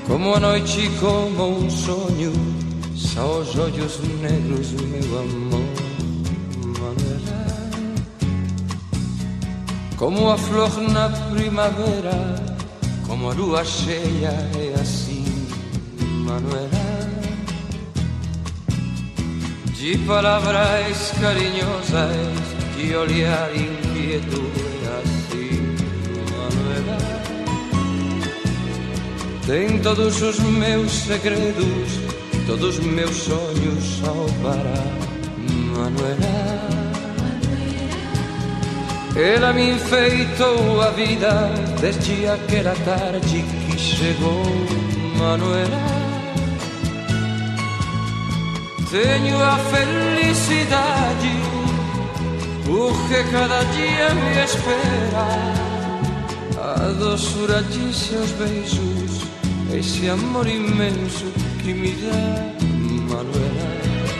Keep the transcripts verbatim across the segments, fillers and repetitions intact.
Como a noite, como um sonho, só os olhos negros, meu amor, Manuela. Como a flor na primavera, como a lua cheia, é assim, Manuela. De palavras carinhosas, de olhar inquieto, é assim, Manuela. Tem todos os meus segredos, todos meus sonhos só para Manuela. Ela me enfeitou a vida desde aquela tarde que chegou, Manuela. Tenho a felicidade porque cada dia me espera a doçura de seus beijos, esse amor imenso que me dá, Manuela.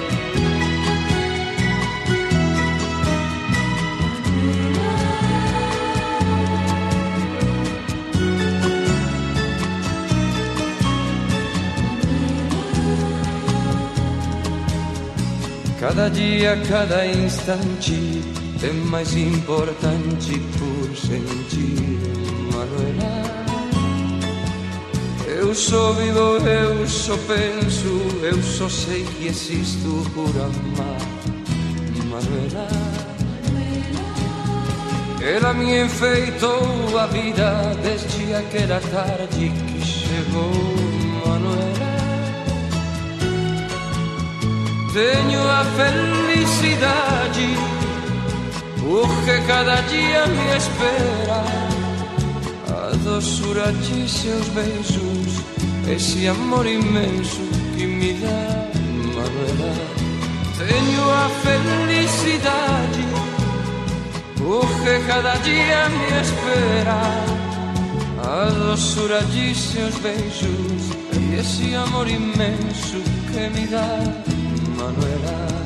Cada dia, cada instante é mais importante por sentir, Manuela. Eu só vivo, eu só penso, eu só sei que existo por amar, Manuela. Ela me enfeitou a vida desde aquela tarde que chegou, Manuela. Tenho a felicidade porque cada dia me espera a doçura de seus beijos, esse amor imenso que me dá, Manuela. Tenho a felicidade porque cada dia me espera a doçura de seus beijos e esse amor imenso que me dá, Manuela.